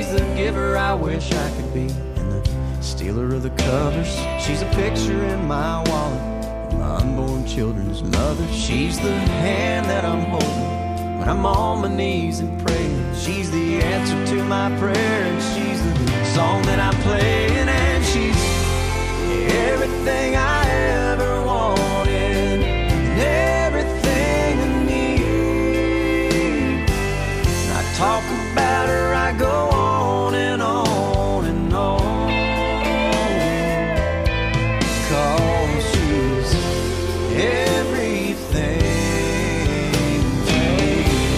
the giver I wish I could be, and the stealer of the covers. She's a picture in my wallet, my unborn children's mother. She's the hand that I'm holding when I'm on my knees and praying. She's the answer to my prayer, and she's the song that I'm playing, and she's everything I ever wanted, and everything I need. And I talk about her, I go on and on and on, 'cause she's everything to me.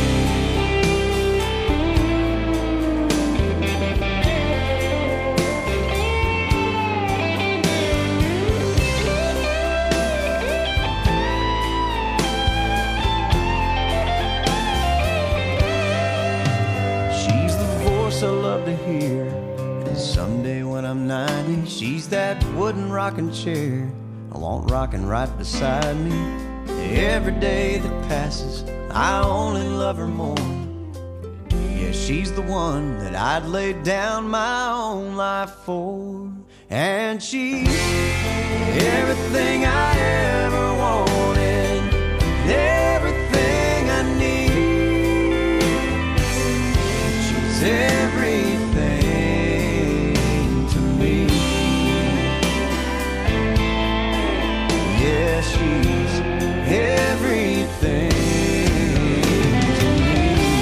She's the voice I love to hear, and someday when I'm 90, she's that wooden rocking chair I want rocking right beside me. Every day that passes, I only love her more. Yeah, she's the one that I'd lay down my own life for. And she's everything I ever wanted, everything I need. She's everything to me. Yeah, she's everything to me.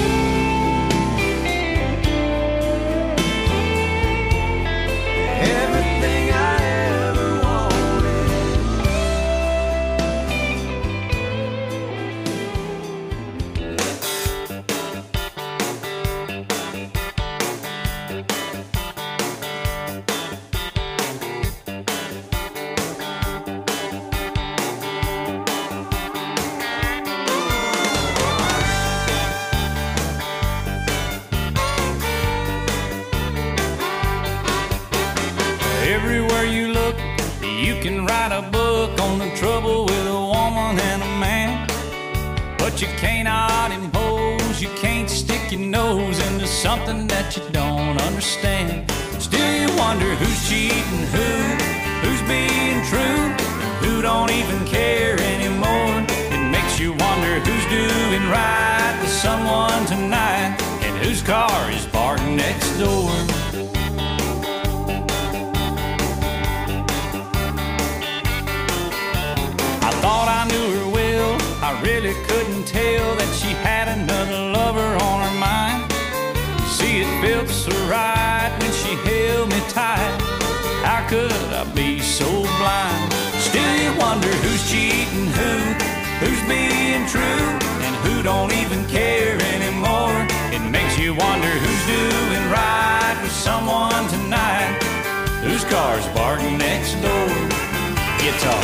Everything I ever wanted. Everywhere you look, you can write a book on the trouble with a woman and a man. But you cannot impose, you can't stick your nose into something that you don't understand. Still you wonder who's cheating who's being true, who don't even care anymore. It makes you wonder who's doing right to someone tonight, and whose car is parked next door. Thought I knew her well, I really couldn't tell that she had another lover on her mind. See, it felt so right when she held me tight. How could I be so blind? Still you wonder who's cheating who's being true, and who don't even care anymore. It makes you wonder who's doing right with someone tonight, whose car's parked next door. Guitar.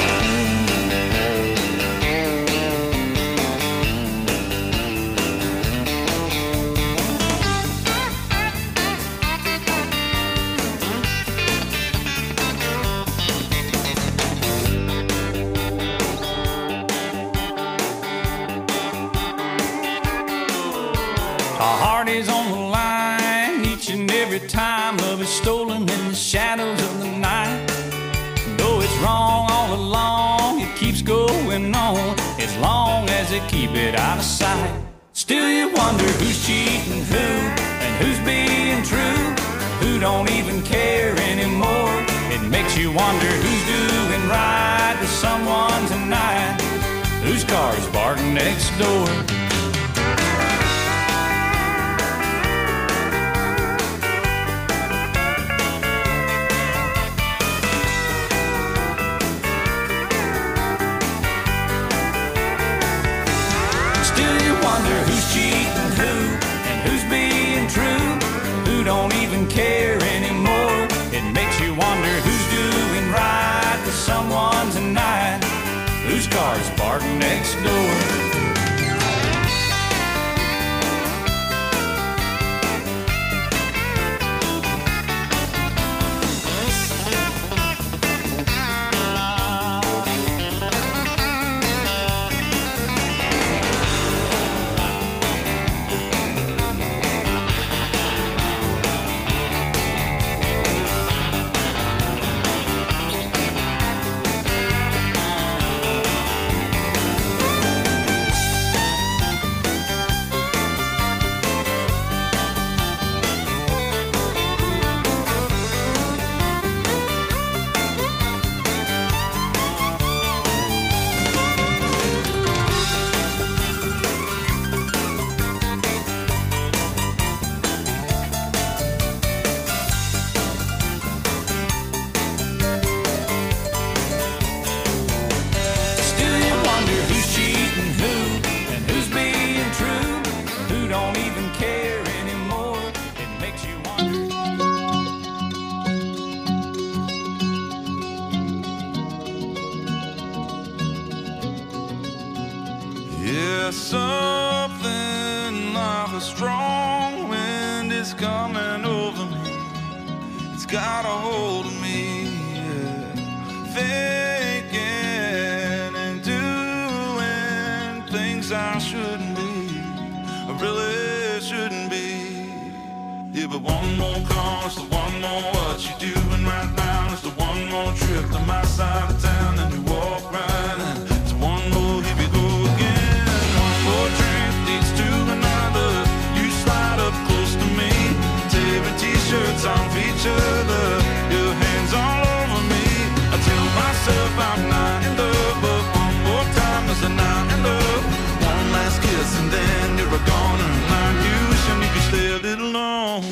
Our heart is on the line each and every time love is stolen in the shadows of the night. Though it's wrong all along, it keeps going on as long as they keep it out of sight. Still you wonder who's cheating and who's being true, who don't even care anymore. It makes you wonder who's doing right with someone tonight, whose car's parked next door. Wonder who's cheating and who's being true, who don't even care anymore. It makes you wonder who's doing right to someone tonight, whose car's parked next door. something like a strong wind is coming over me. It's got a hold of me, yeah. Thinking and doing things I shouldn't be, I really shouldn't be. Yeah, but one more call, it's the one more what you doing right now. It's the one more trip to my side of town, and you walk right in. It's one more, here we go again. One more drink leads to another. You slide up close to me, tearing t-shirts off each other, your hands all over me. I tell myself I'm not in love, but one more time is a not in love. One last kiss and then you're gone, and I'm you wishing you could stay a little longer.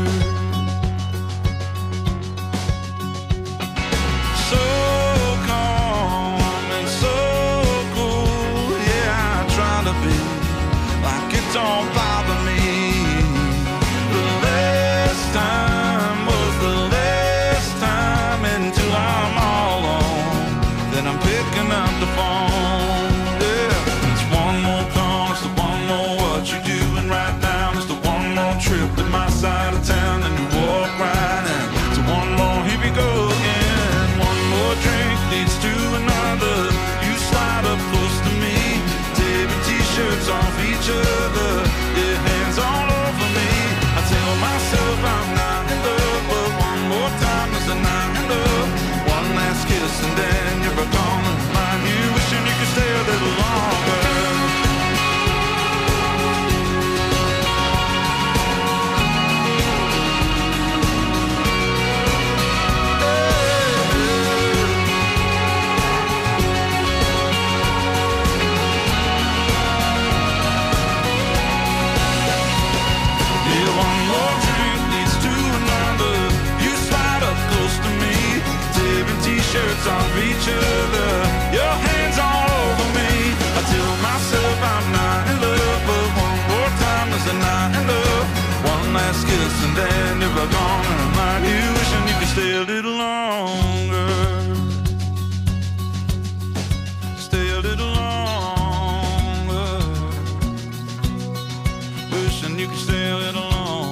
So calm and so cool, yeah, I try to be like it don't bother me. The last time was the last time until I'm all alone. Then I'm picking up the phone, yeah. It's one more call, it's the one more what you doing right now. It's the one more trip to my side of town, and you walk right in. It's one more, here we go again. One more drink leads to another. You slide up close to me, tearing t-shirts off each other, your hands all over me. I tell myself I'm not in love, but one more time is a not in love. One last kiss and then you're gone, and I'm you wishing you could stay a little longer. T-shirts off each other, your hands all over me. I tell myself I'm not in love, but one more time is a not in love. One last kiss and then you're gone, and I'm like you wishing you could stay a little longer. Stay a little longer. Wishing you could stay a little longer.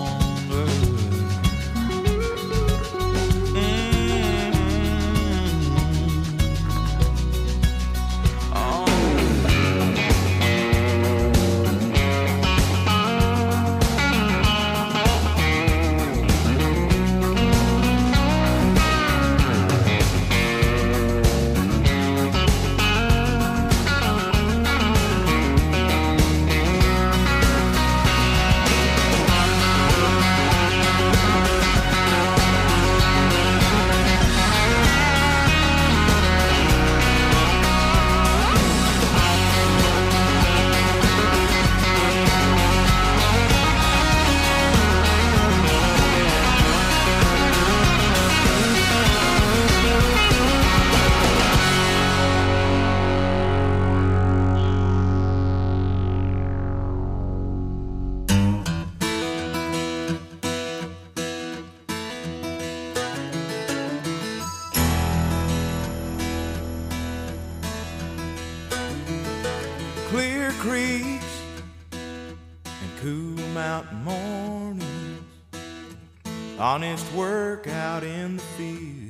Clear creeks and cool mountain mornings, honest work out in the field,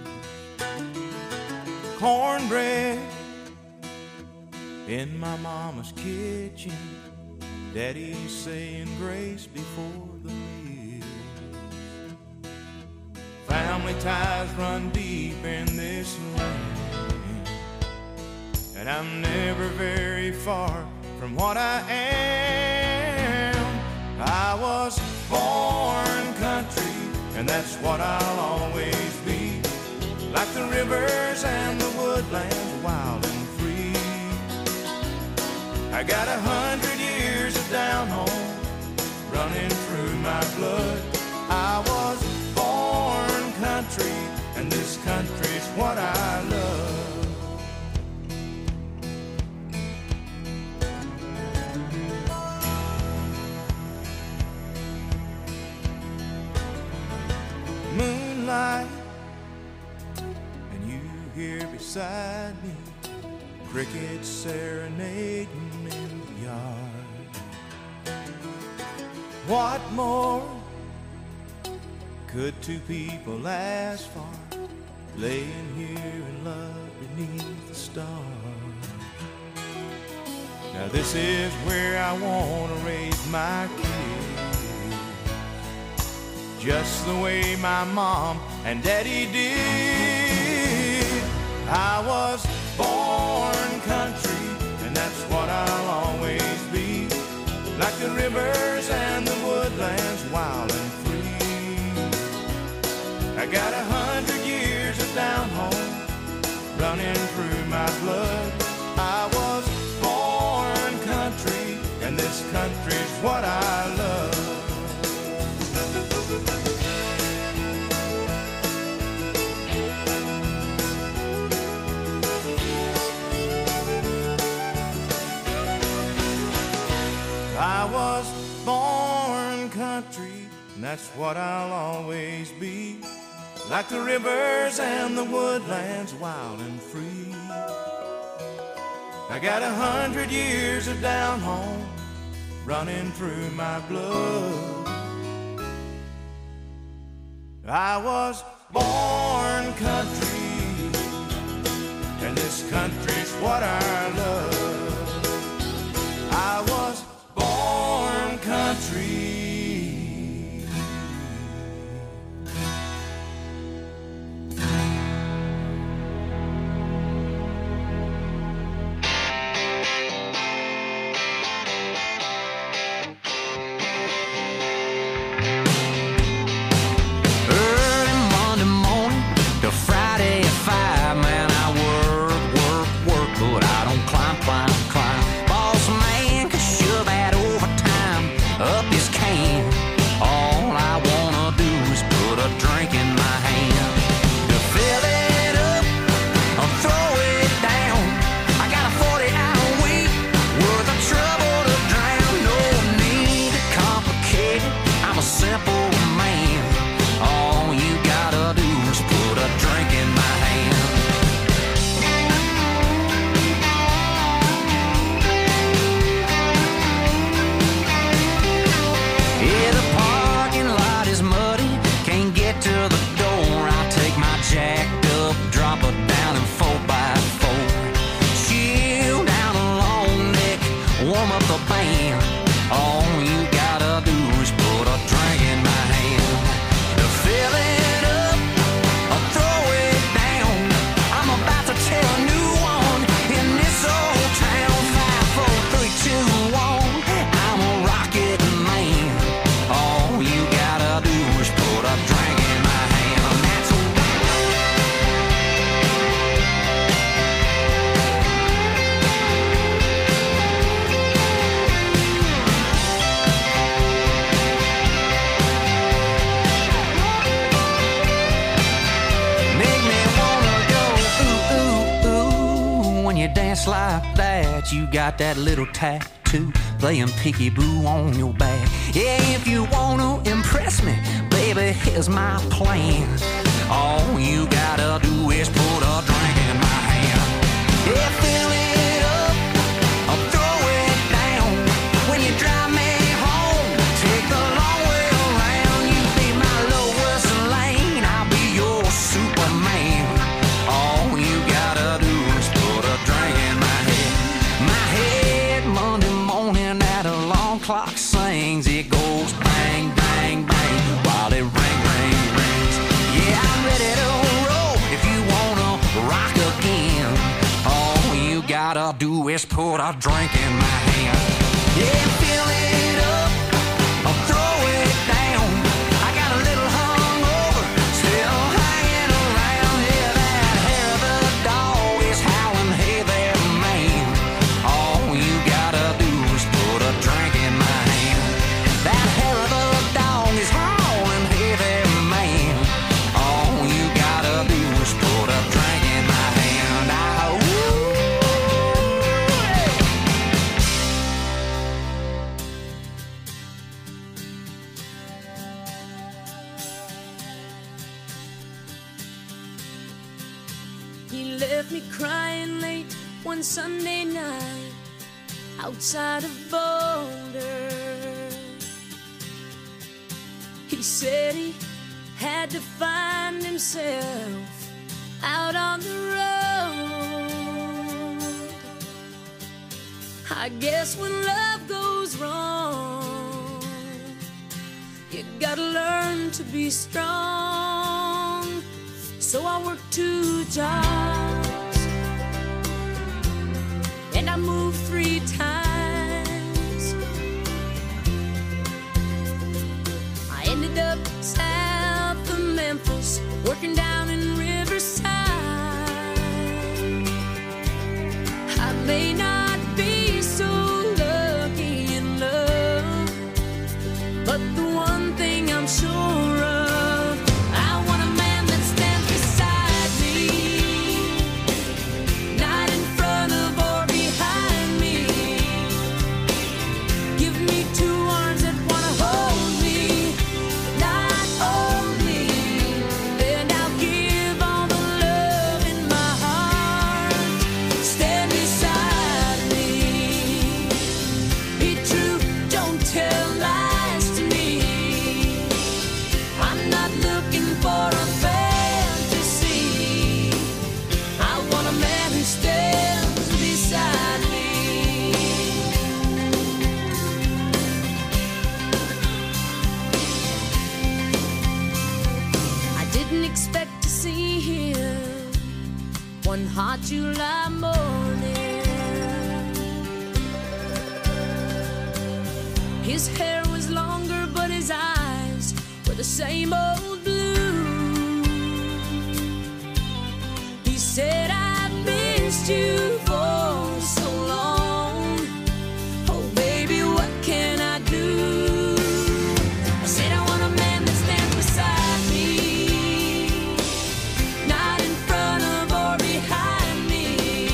cornbread in my mama's kitchen, daddy saying grace before the meal. Family ties run deep in this land, and I'm never very far from what I am. I was born country, and that's what I'll always be. Like the rivers and the woodlands, wild and free. I got 100 years of down home running through my blood. I was born country, and this country's what I love. Moonlight, and you here beside me, crickets serenading in the yard. What more could two people ask for, laying here in love beneath the stars? Now this is where I want to raise my kids, just the way my mom and daddy did. I was born country, and that's what I'll always be, like the rivers and the woodlands, wild and free. I got 100 years of down home running through my blood. I was born country, and this country's what I love. I was born country, and that's what I'll always be, like the rivers and the woodlands, wild and free. I got 100 years of down home running through my blood. I was born country, and this country's what I love. I was born country. Like that, you got that little tattoo playing peekaboo on your back. Yeah, if you wanna impress me, baby, here's my plan. All you gotta do is put a drink in my hand. Yeah, fill it up, I'll throw it down. When you drive me home, take the long way around. You be my lowest lane, I'll be your Superman. All you gotta do is put a drink in my head. My head Monday morning at alarm clock sings. It goes bang, bang, bang while it ring, ring, rings. Yeah, I'm ready to roll if you wanna rock again. All you gotta do is put a drink in my hand. Yeah, fill it up, I'll throw it down. I got a little hungover, still hanging around. Yeah, that hair of the dog is howling, hey there, man. All you gotta do is put a drink in my hand. That hair of the dog is howling, hey there, man. All you gotta do is put a drink in my hand. He left me crying late one Sunday night. outside of Boulder. He said he had to find himself out on the road. I guess when love goes wrong, you gotta learn to be strong. So I worked 2 jobs and I moved 3 times. I ended up south of Memphis, working down in Riverside. I may not be so lucky in love, but the one thing I'm sure of, I want a man that stands beside me, not in front of or behind me. Give me 2 arms that wanna hold me, not only, and I'll give all the love in my heart. Stand beside me, be true, don't tell lies to me. I'm not looking for a fantasy, I want a man who stands beside me. I didn't expect to see him one hot July morning. His hair was longer, but his eyes were the same old blue. He said, I've missed you for so long. Oh, baby, what can I do? I said, I want a man that stands beside me, not in front of or behind me.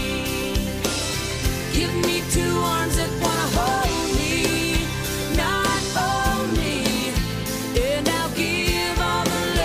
Give me 2 arms that wanna hold me, not only, and I'll give all the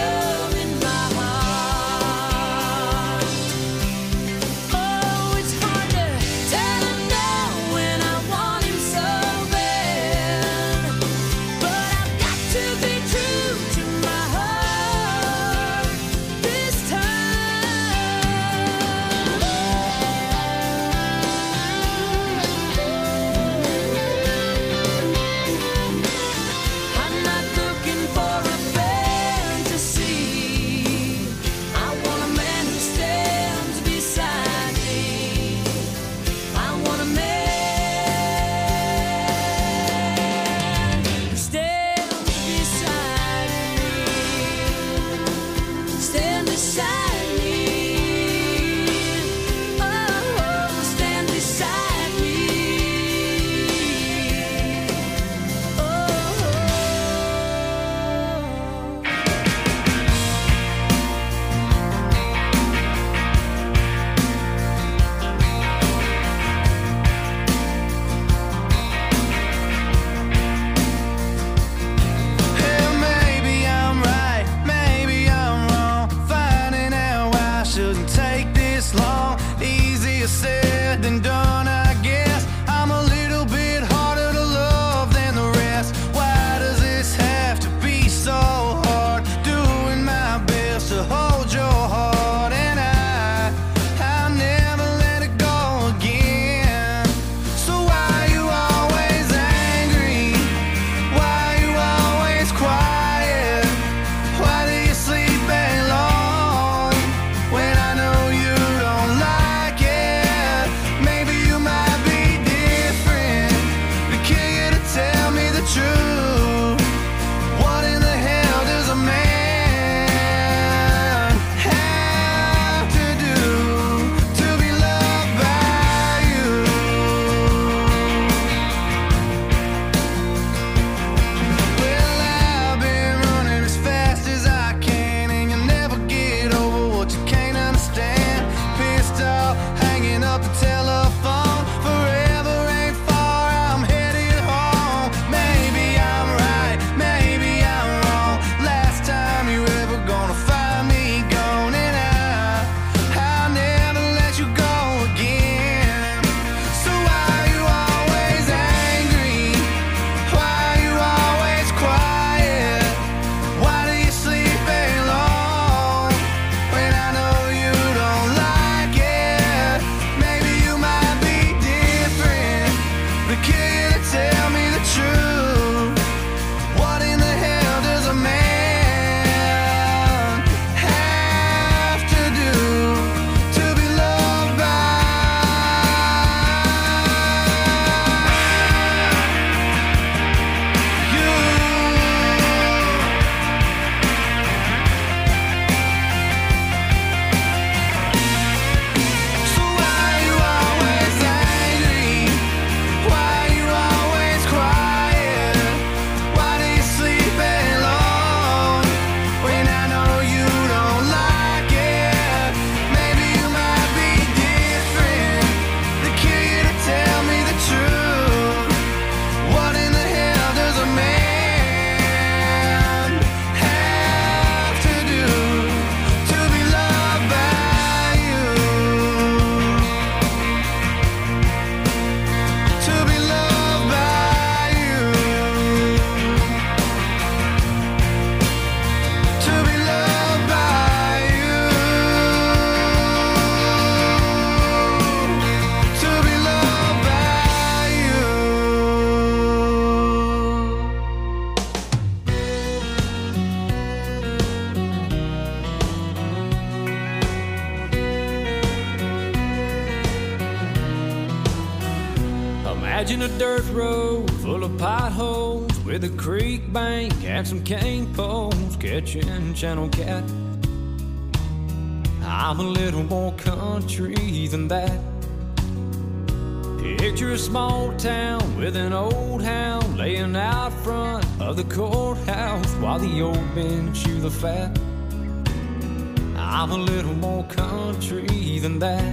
Imagine a dirt road full of potholes with a creek bank and some cane poles catching channel cat. I'm a little more country than that. Picture a small town with an old hound laying out front of the courthouse while the old men chew the fat. I'm a little more country than that.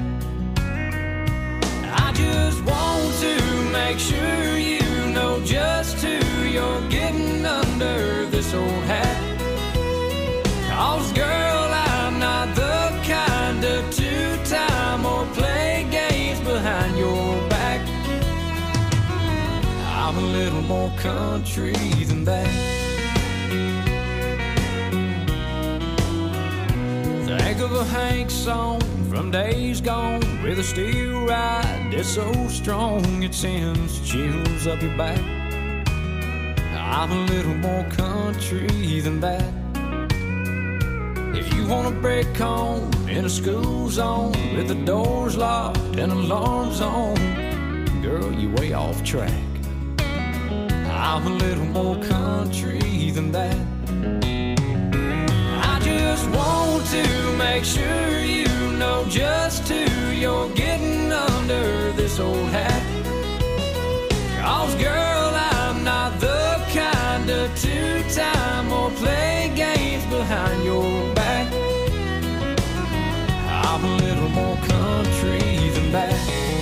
I just want to make sure you know just who you're getting under this old hat. 'Cause girl, I'm not the kind to two-time or play games behind your back. I'm a little more country than that. Think of a Hank song from days gone with a steel ride that's so strong it sends chills up your back. I'm a little more country than that. If you want a break home in a school zone with the doors locked and alarms on, girl, you way off track. I'm a little more country than that. I just want to make sure you know just who you're getting under this old hat. 'Cause girl, I'm not the kind to two-time or play games behind your back. I'm a little more country than that.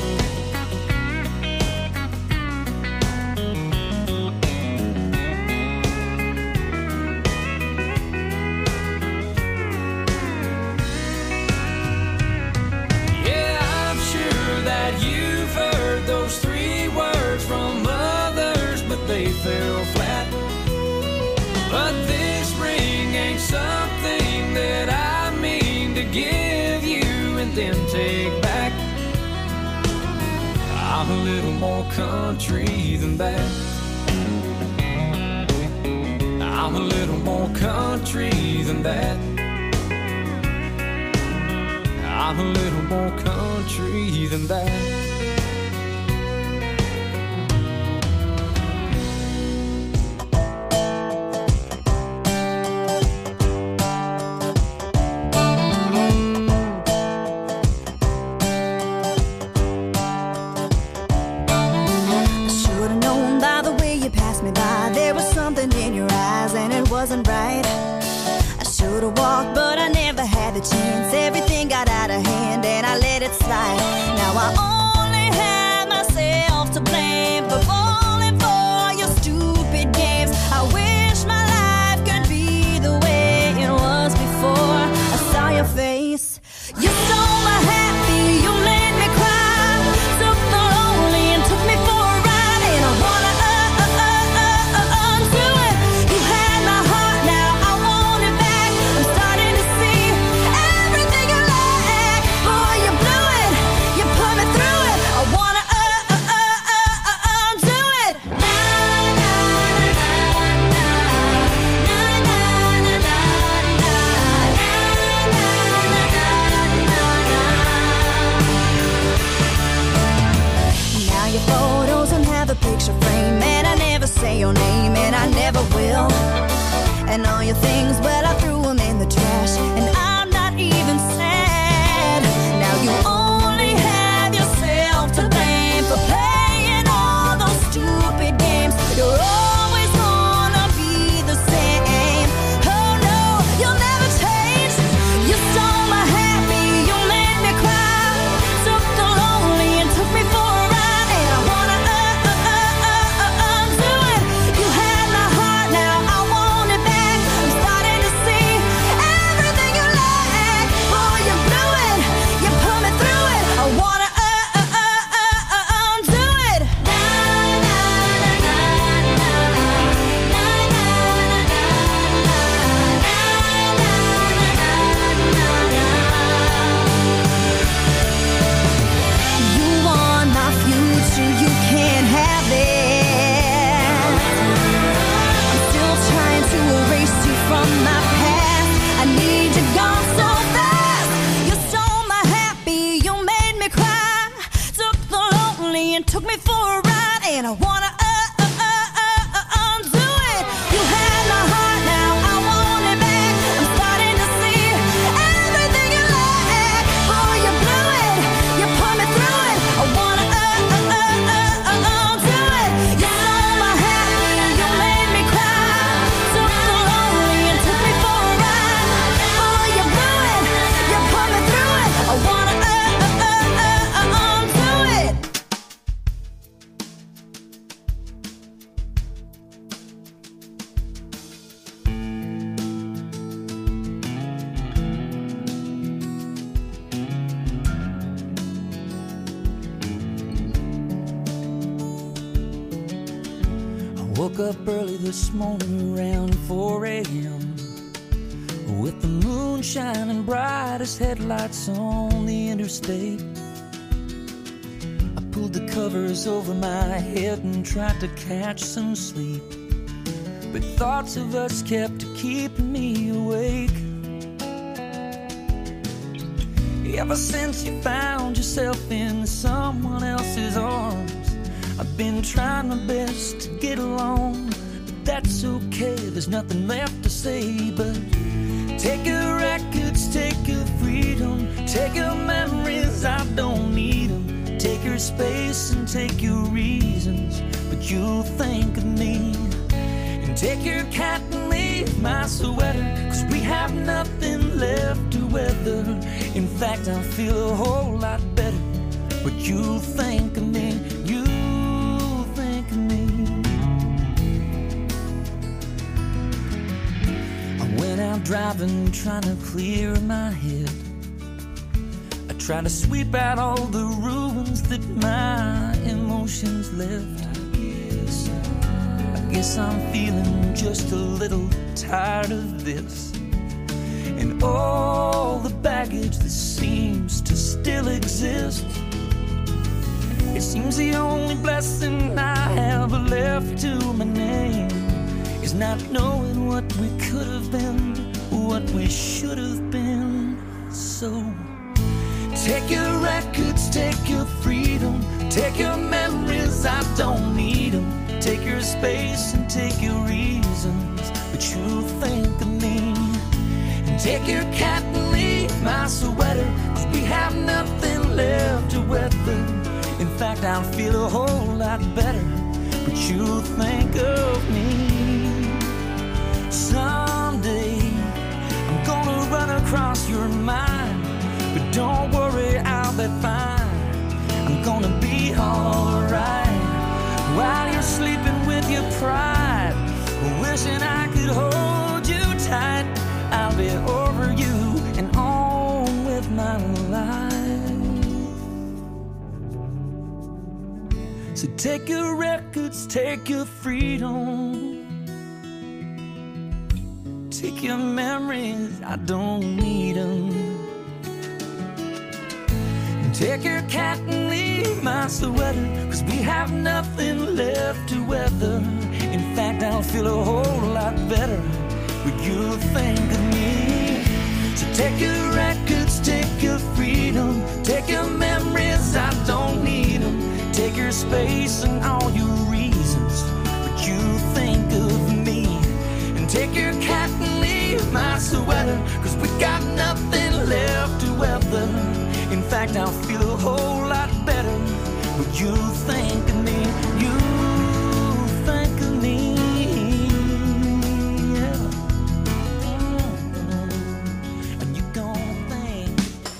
Those 3 words from others, but they fell flat. But this ring ain't something that I mean to give you and then take back. I'm a little more country than that. I'm a little more country than that. I'm a little more country than that. Wasn't right. I should have walked, but I never had the chance. Everything got out of hand and I let it slide. Now I only have myself to blame for falling for your stupid games. I wish my life could be the way it was before I saw your face. You stole my happy, you made me cry. Took the lonely and took me for a ride, and I wanna undo it. You had my heart, now I want it back. I'm starting to see everything you lack. Boy, you blew it, you put me through it. I wanna undo woke up early this morning around 4 a.m. with the moon shining bright as headlights on the interstate. I pulled the covers over my head and tried to catch some sleep, but thoughts of us kept keeping me awake. Ever since you found yourself in someone else's arms, I've been trying my best to get along, but that's okay, there's nothing left to say but take your records, take your freedom, take your memories, I don't need them. Take your space and take your reasons, but you'll think of me. And take your cat and leave my sweater, 'cause we have nothing left to weather. In fact, I feel a whole lot better, but you'll think of me, you'll think of me. I went out driving, trying to clear my head. I try to sweep out all the ruins that my emotions left. I guess I'm feeling just a little tired of this, and all the baggage that seems to still exist. It seems the only blessing I have left to my name is not knowing what we could have been, what we should have been. So take your records, take your freedom, take your memories, I don't need them. Take your space and take your reasons, but you'll think of me. And take your cat and leave my sweater, 'cause we have nothing left to weather. In fact, I'll feel a whole lot better, but you'll think of me. Someday I'm gonna run across your mind, but don't worry, I'll be fine. I'm gonna be alright while you're sleeping with your pride, wishing I could hold you tight. I'll be over you and on with my life. So take your records, take your freedom, take your memories, I don't need them. Take your cat and leave my sweater, 'cause we have nothing left to weather. In fact, I'll feel a whole lot better when you think of me. So take your records, take your freedom, take your memories, I don't need them. Take your space and all your reasons, but you think of me. And take your cat and leave my sweater, 'cause we got nothing left to weather. In fact, I'll feel a whole lot better, but you think of me, you think of me, yeah. And you gon' think.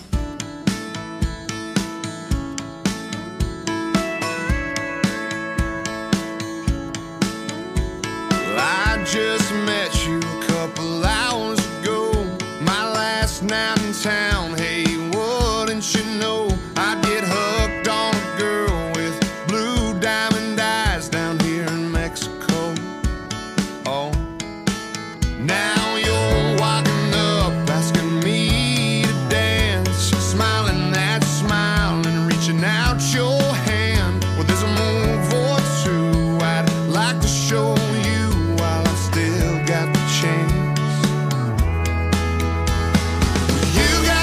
Well, I just met you a couple hours ago, my last night in town. Hey, you know I'd get hooked on a girl with blue diamond eyes down here in Mexico. Oh, now you're walking up asking me to dance, smiling that smile and reaching out your hand. Well, there's a move or two I'd like to show you while I still got the chance. You got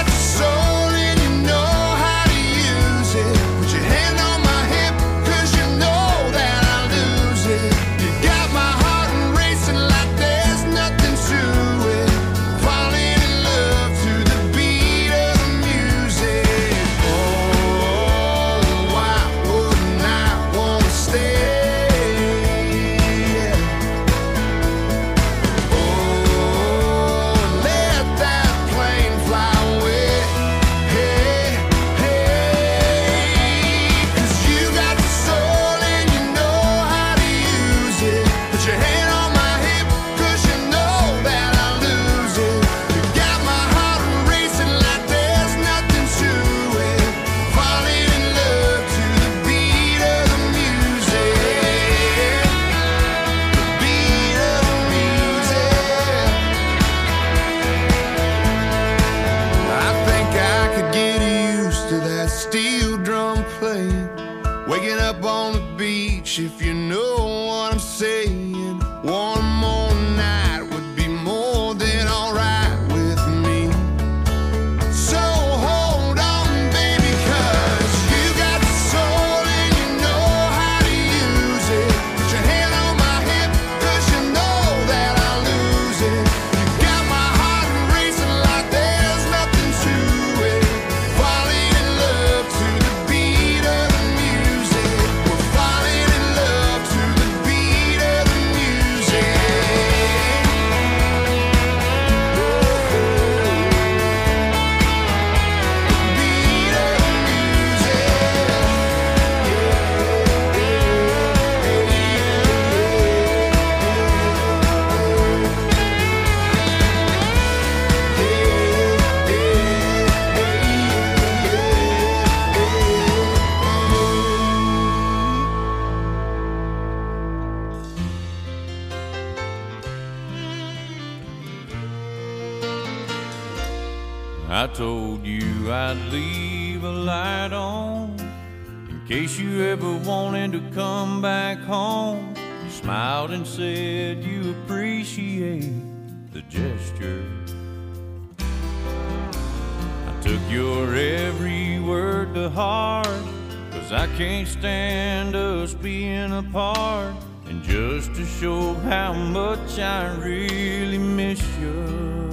I told you I'd leave a light on in case you ever wanted to come back home. You smiled and said you appreciate the gesture. I took your every word to heart, 'cause I can't stand us being apart. And just to show how much I really miss you,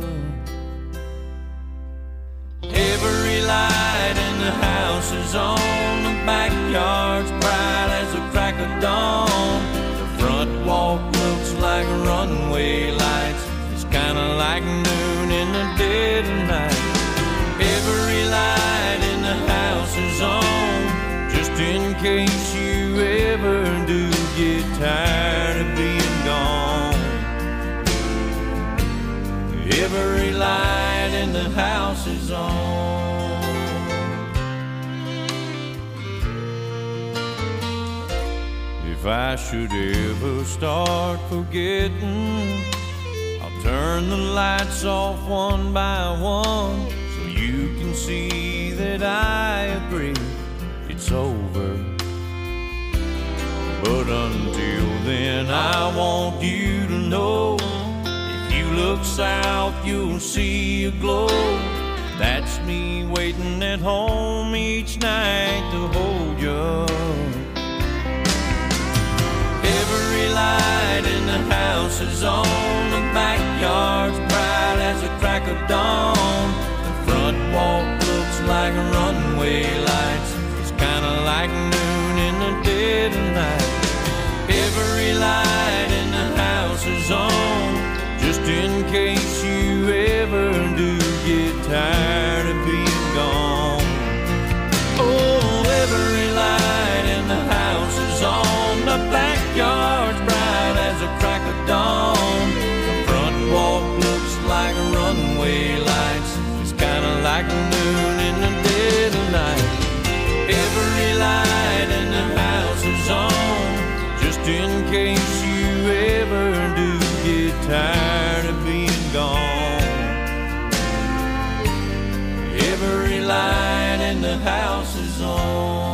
every light in the house is on, the backyard's bright as a crack of dawn. The front walk looks like runway lights, it's kinda like noon in the dead of night. Every light in the house is on, just in case you ever do get tired of being gone. Every light in the house is on. If I should ever start forgetting, I'll turn the lights off one by one, so you can see that I agree it's over. But until then, I want you to know, if you look south, you'll see a glow. That's me waiting at home each night to hold you. Every light in the house is on, the backyard's bright as a crack of dawn. The front walk looks like runway lights, it's kinda like noon in the dead of night. Every light in the house is on, just in case you ever do get tired of being gone. Oh, every light in the house is on, the backyard's bright as a crack of dawn. The front walk looks like runway lights, it's kinda like noon in the dead of night. Every light in the house is on, just in case you ever do get tired of being gone. Every light in the house is on.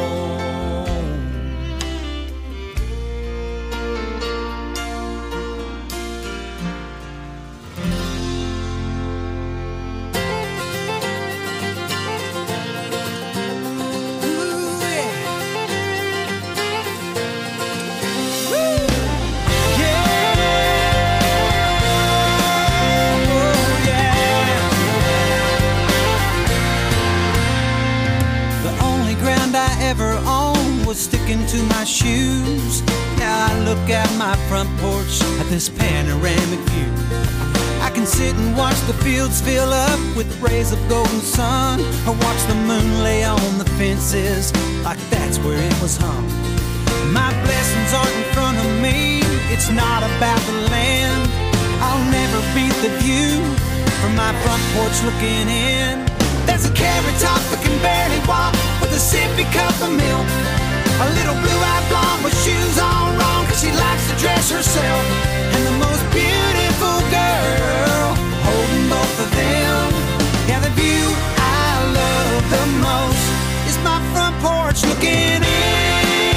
Ever owned was sticking to my shoes. Now I look out my front porch at this panoramic view. I can sit and watch the fields fill up with rays of golden sun, or watch the moon lay on the fences like that's where it was hung. My blessings aren't in front of me, it's not about the land. I'll never beat the view from my front porch looking in. There's a carrot top that can barely walk with a sippy cup of milk. A little blue-eyed blonde with shoes on wrong, 'cause she likes to dress herself. And the most beautiful girl holding both of them. Yeah, the view I love the most is my front porch looking in.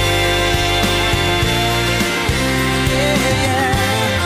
Yeah.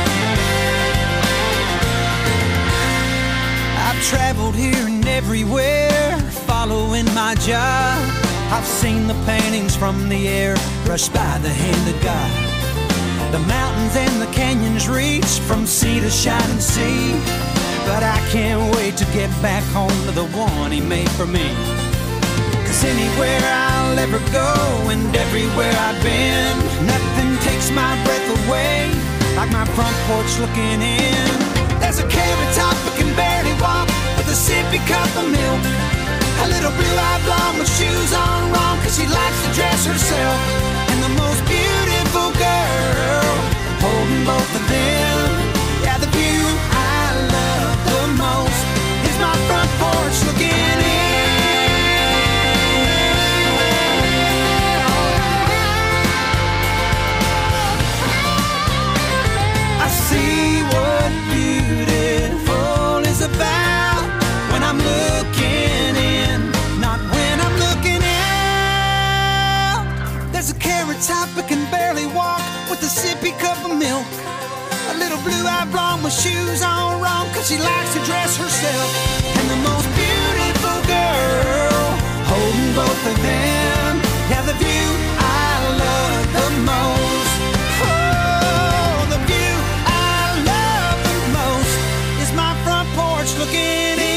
I've traveled here and everywhere, following my job. I've seen the paintings from the air brushed by the hand of God. The mountains and the canyons reach from sea to shining sea. But I can't wait to get back home to the one he made for me. 'Cause anywhere I'll ever go and everywhere I've been, nothing takes my breath away like my front porch looking in. There's a carrot top that can barely walk with a sippy cup of milk. A little blue-eyed blonde with shoes on wrong, 'cause she likes to dress herself. And the most beautiful girl holding both of them. Yeah, the view I love the most is my front porch looking in. I see what beautiful is about when I'm looking sippy cup of milk. A little blue-eyed blonde with shoes on wrong, 'cause she likes to dress herself. And the most beautiful girl holding both of them. Now the view I love the most. Oh, the view I love the most is my front porch looking in.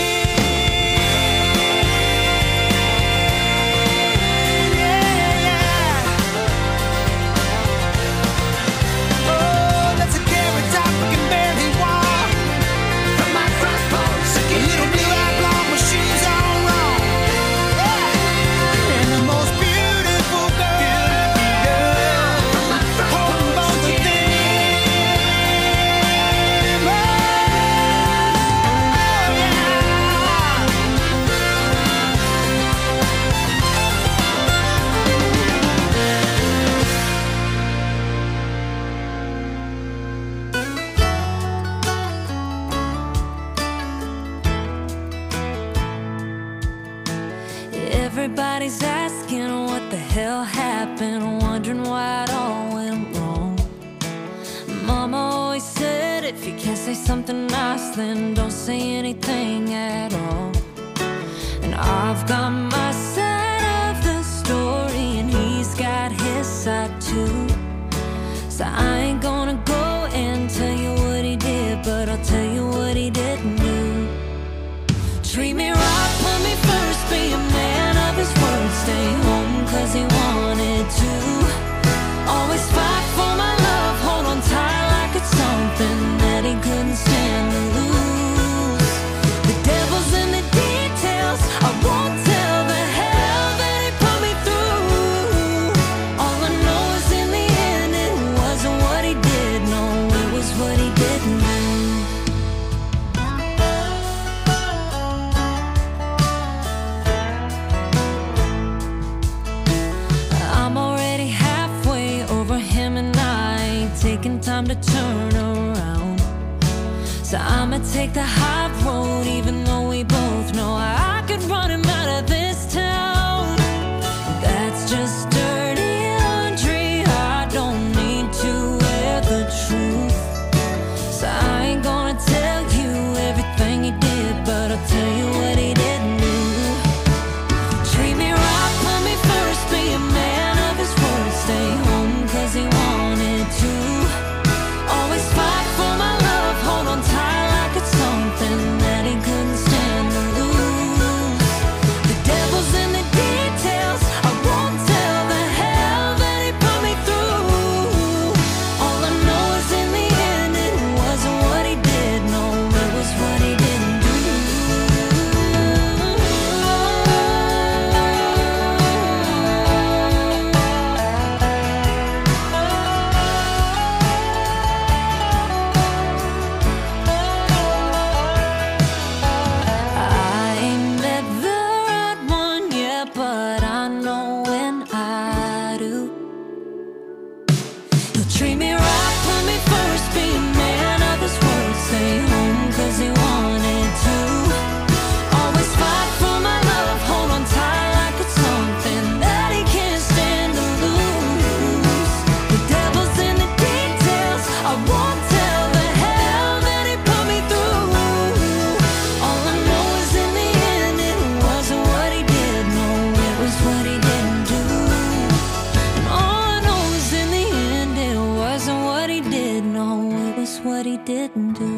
Everybody's asking what the hell happened, wondering why it all went wrong. Mama always said if you can't say something nice, then don't say anything at all. And I've got my side of the story, and he's got his side too. So I ain't gonna go and tell you what he did, but I'll tell you what he didn't do. Treat me right, put me first, be a man of his word. Stay home 'cause he wanted to. Always fight for my love, hold on tight like it's something that he couldn't stand to lose. The devil's in the details, I won't tell the hell that he put me through. All I know is in the end it wasn't what he did, no, it was what he didn't do. Taking time to turn around, so I'ma take the high road, even though we both know I could run him out of this town. That's just dirty laundry, I don't need to wear the truth. So I ain't gonna tell you everything he did, but I'll tell you what he didn't do. Treat me right, put me first, be a man of his word. Stay home 'cause he wanted to. Always fight for my love, hold on tight like it's something that he couldn't stand to lose. The devil's in the details, I won't tell the hell that he put me through. All I know is in the end it wasn't what he did, no, it was what he didn't do. Treat me right, put me first, be a man of his word. Stay home 'cause he wanted to. Always fight for my love, hold on tight like it's something that he can't stand to lose. The devil's in the details, I won't tell the hell that he put me through. All I know is in the end it wasn't what he did, no, it was what he didn't do. And all I know is in the end it wasn't what he did, no, it was what he didn't do.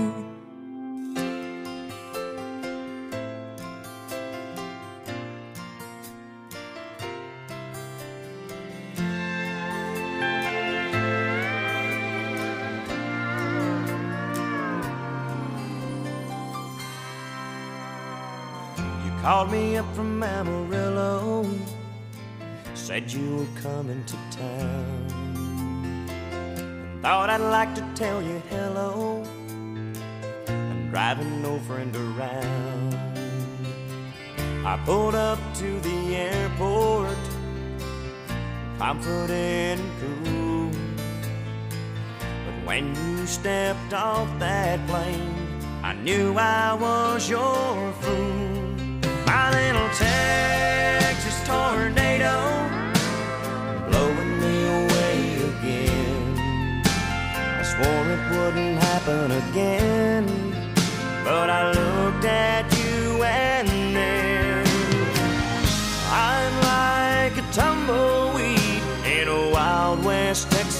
You called me up from Amarillo, said you were coming to town. Thought I'd like to tell you hello, I'm driving no friend around. I pulled up to the airport, confident and cool. But when you stepped off that plane, I knew I was your fool. My little Texas tornado, blowing me away again.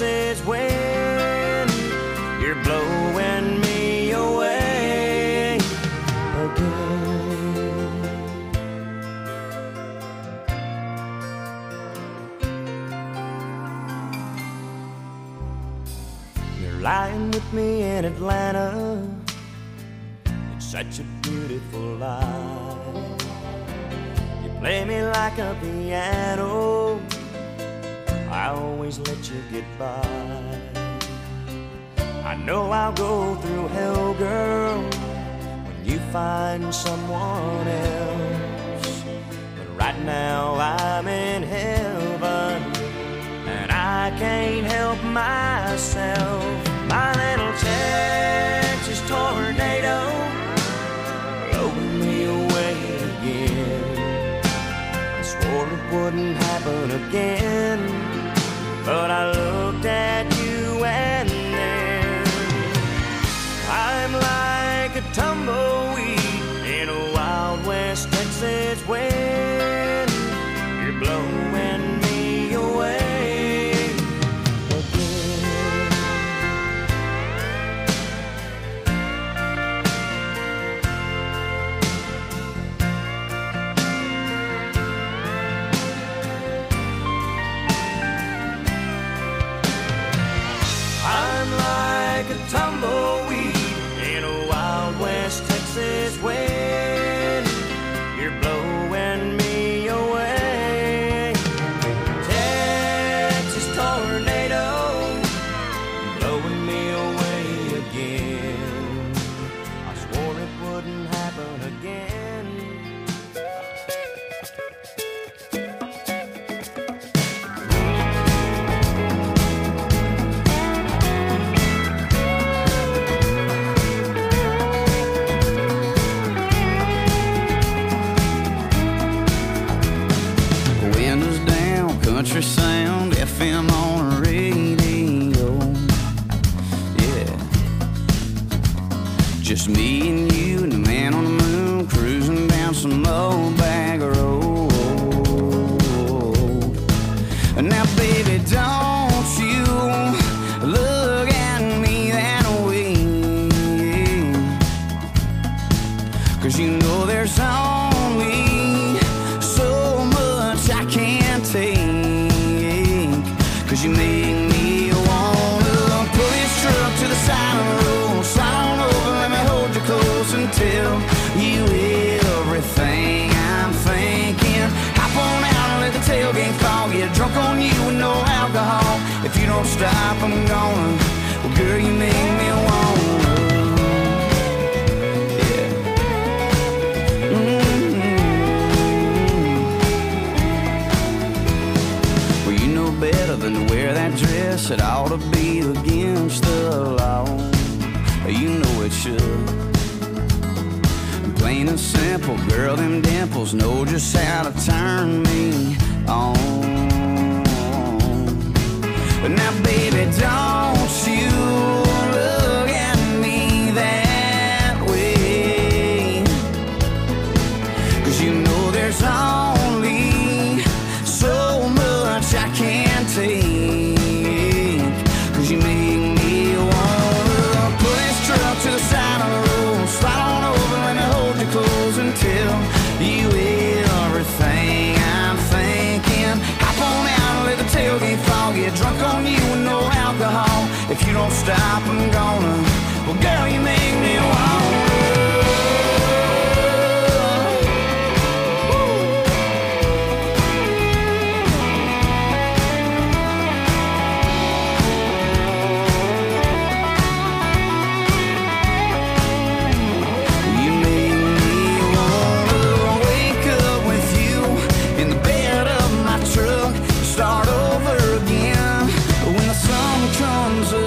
Texas wind, you're blowing me away again. You're lying with me in Atlanta, it's such a beautiful life. You play me like a piano, I always let you get by. I know I'll go through hell, girl, when you find someone else. But right now I'm in heaven, and I can't help myself. My little Texas tornado blowing me away again. I swore it wouldn't happen again, but I looked at you and then I'm like a tumbleweed in a Wild West Texas wind. You're blowing me away again. I'm like a tumbleweed in a Wild West Texas wind. You're blowing me away. Texas tornado blowing me away again. I swore it wouldn't happen again. Windows down, country sound, FM on the radio. Yeah, just me and you and the man on the moon cruising down some old bag road. Now, baby, don't you look at me that way, 'cause you know there's only so much I can't take. 'Cause you make me wanna pull this truck to the side of the road, slide on over, let me hold you close and tell you everything I'm thinking. Hop on out and let the tailgate fall, get drunk on you with no alcohol. If you don't stop, I'm gonna. Well, girl, you make me wanna. Yeah. Well, you know better than to wear that dress. It ought to be against the law. You know it should. Plain and simple, girl, them dimples know just how to turn me on. But now, baby, don't you look at me that way, 'cause you know there's only so much I can't take. 'Cause you make me wanna pull this truck to the side of the road, slide on over, let me hold you close and tell you everything I'm thinking. Hop on out and let the tailgate fall, get drunk on you with no alcohol. If you don't stop, I'm gonna. Well, girl, you make me wanna. Start over again when the sun comes up.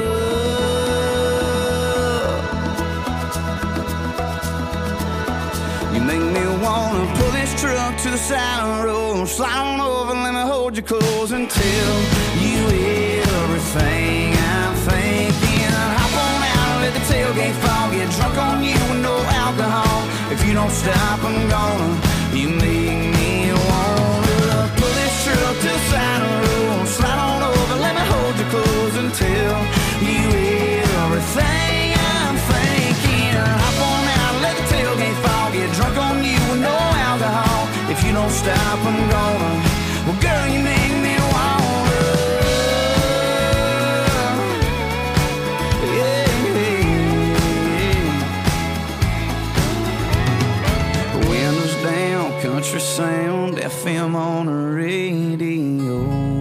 You make me wanna pull this truck to the side of the road, slide on over, let me hold you close and tell you everything I'm thinking. Hop on out and let the tailgate fall, get drunk on you with no alcohol. If you don't stop, I'm gonna. You make me wanna pull this truck to the side of the road, slide on over, let me hold you close thing I'm thinking. Hop on out, let the tailgate fall. Get drunk on you with no alcohol. If you don't stop, I'm gonna. Well, girl, you make me wanna. Yeah, yeah. Windows down, country sound, FM on the radio.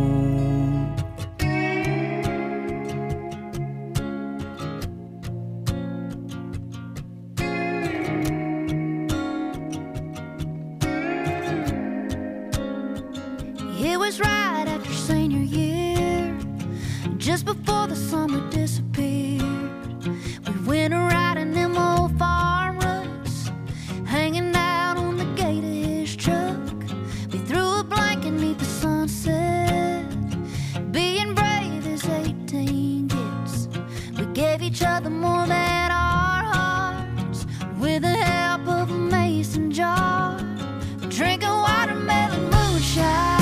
It was right after senior year, just before the summer disappeared. We went a riding them old farm ruts, hanging out on the gate of his truck. We threw a blanket neath the sunset, being brave as 18 gets. We gave each other more than our hearts, with the help of a mason jar, drinking watermelon moonshine.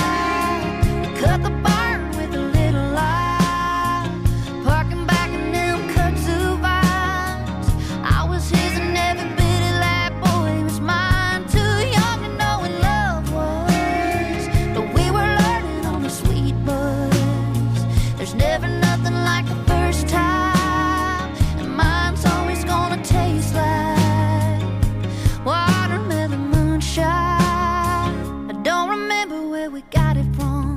Cut the barn with a little light, parking back in them kudzu vines. I was his and every bit of that boy was mine. Too young to know what love was, but we were learning on the sweet buzz. There's never nothing like the first time, and mine's always gonna taste like watermelon moonshine. I don't remember where we got it from,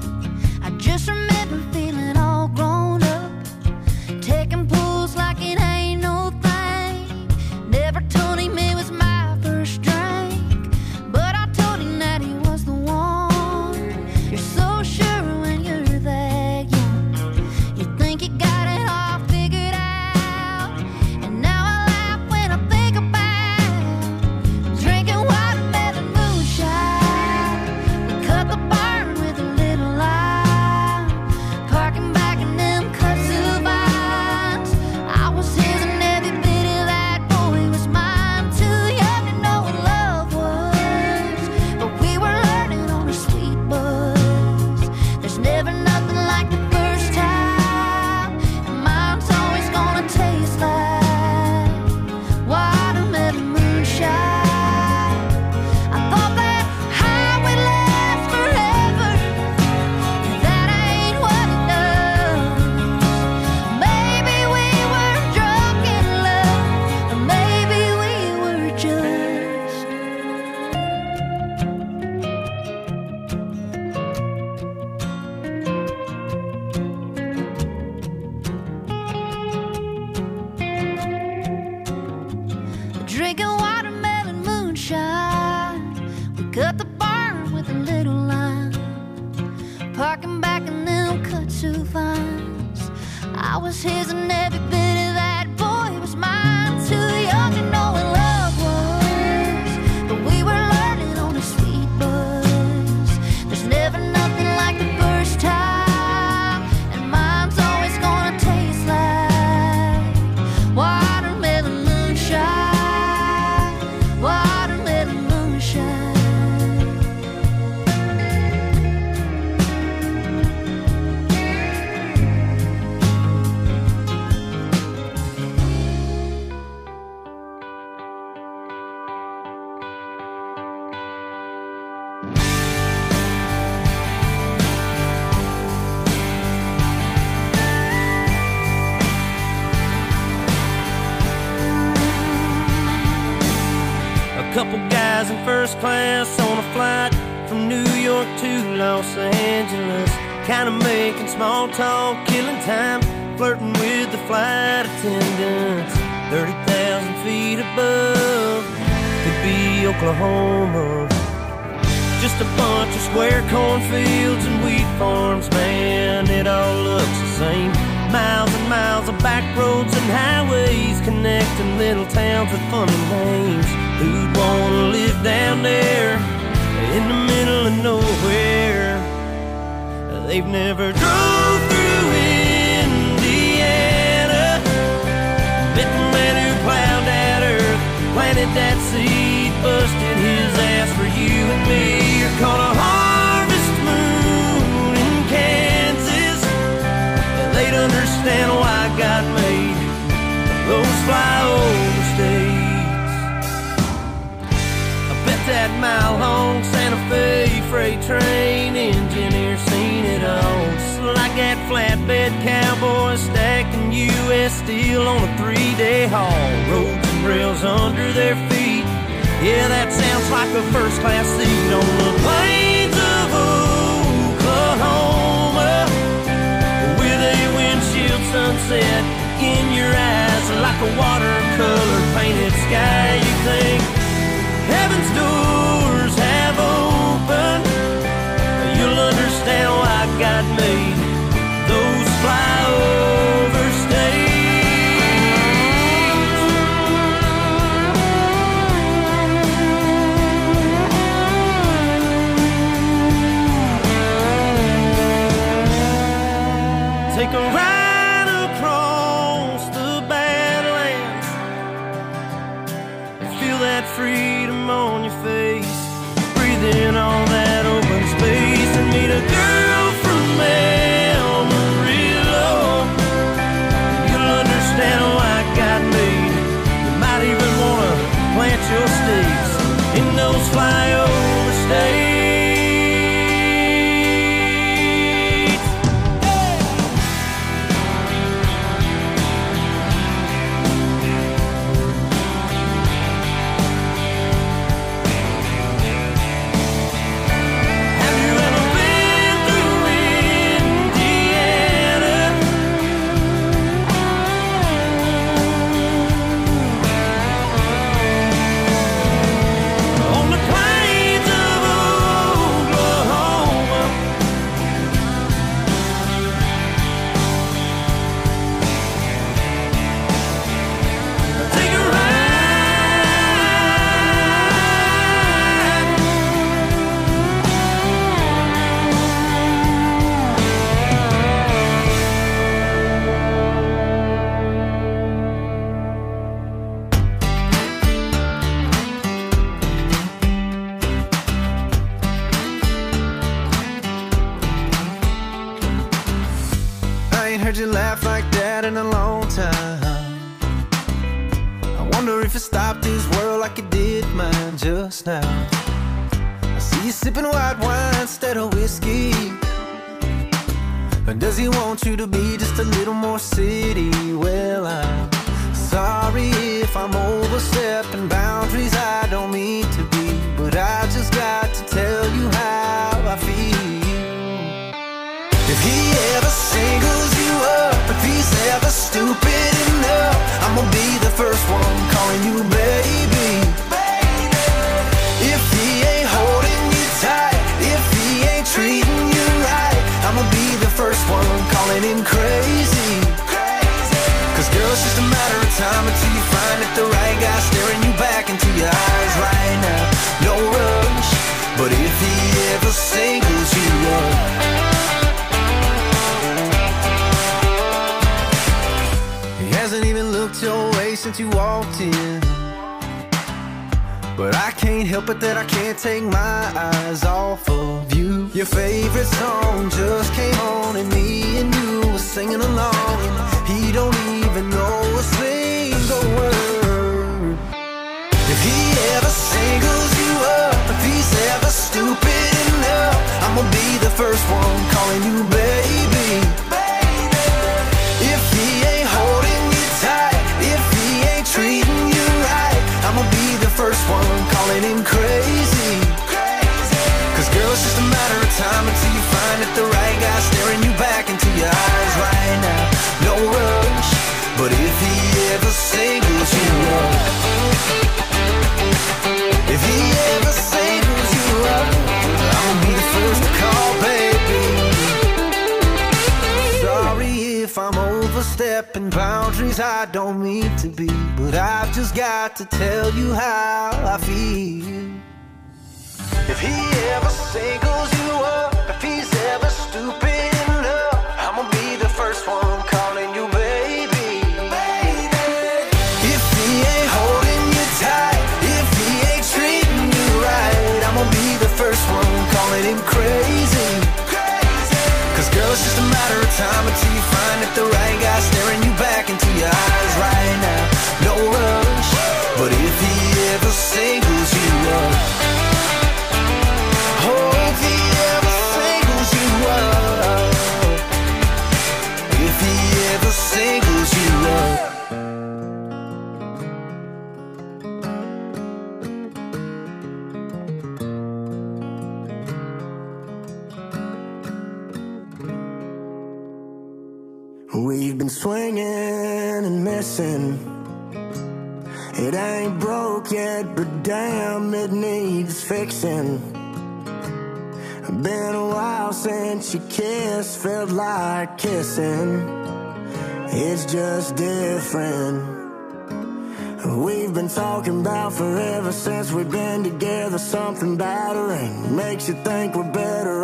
just remember feeling all grown up, taking pulls like it ain't no thing. Never told him it was my first drink, but I told him that he was the one. You're so sure when you're that young, you think you got it all figured out. And now I laugh when I think about drinking watermelon moonshine. We cut the barn with a little light, parking back in them kudzu vines. I was his and every bit of that boy was mine. Too young to know what love was, but we were learning on a sweet buzz. There's never nothing like the first time, and mine's always gonna taste like watermelon moonshine. I thought that high would last forever, that ain't what it does. Maybe we were drunk in love, or maybe we were just. Drinking watermelon moonshine. We cut the barn with a little line, parking back in them kudzu vines. I was his and every bit of that boy was mine. Too young to know what love was, but we were learning on a sweet buzz. There's never nothing like the first time, and mine's always gonna taste like watermelon moonshine. Watermelon moonshine. A couple guys in first class on a flight from New York to Los Angeles, kinda making small talk, killing time, flirting with the flight attendants. 30,000 feet above could be Oklahoma. Just a bunch of square cornfields and wheat farms, man, it all looks the same. Miles and miles of back roads and highways connecting little towns with funny names. Who'd wanna live down there in the middle of nowhere? They've never drove through Indiana, met the man who plowed that earth, planted that seed, busted his ass for you and me. You're caught a harvest moon in Kansas, they'd understand why God made that mile-long Santa Fe freight train. Engineer seen it all, just like that flatbed cowboy stacking U.S. steel on a 3-day haul. Roads and rails under their feet. Yeah, that sounds like a first-class seat on the plains of Oklahoma, with a windshield sunset in your eyes, like a watercolor painted sky. You think heaven's doors have opened, you'll understand why God made those flyover states. Take a ride across the Badlands, feel that freedom on your face, breathe in all that open space, and meet a girl from Amarillo. You'll understand why God made you. Might even wanna plant your stakes in those flyover states. You laugh like that in a long time. I wonder if it stopped this world like it did mine just now. I see you sipping white wine instead of whiskey. Or does he want you to be just a little more city? Well, I'm sorry if I'm overstepping boundaries I don't mean to be, but I just got to tell you how I feel. If he ever singles you up, if he's ever stupid enough, I'ma be the first one calling you baby. If he ain't holding you tight, if he ain't treating you right, I'ma be the first one calling him crazy. Cause girl, it's just a matter of time until you find that the right guy staring you back into your eyes right now. No rush, but if he ever singles you up, hasn't even looked your way since you walked in, but I can't help it that I can't take my eyes off of you. Your favorite song just came on and me and you were singing along, and he don't even know a single word. If he ever singles you up, if he's ever stupid enough, I'ma be the first one calling you baby. If he ain't holding you tight, if he ain't treating you right, I'ma be the first one calling him crazy. Cause girl, it's just a matter of time until you find that the right guy staring you back into your eyes right now. No rush, but if he ever singles you up, if he ever singles you up, I'ma be the first to call baby. Sorry if I'm overstepping boundaries I don't mean to be, but I've just got to tell you how I feel. If he ever singles you up, if he's ever stupid enough, I'ma be the first one calling you baby. If he ain't holding you tight, if he ain't treating you right, I'ma be the first one calling him crazy. Cause girl, it's just a matter of time until you find that the right guy staring you back into your eyes right now. No rush, but if he ever singles you up, been swinging and missing. It ain't broke yet, but damn, it needs fixing. Been a while since you kissed, felt like kissing. It's just different. We've been talking about forever since we've been together. Something battering makes you think we're better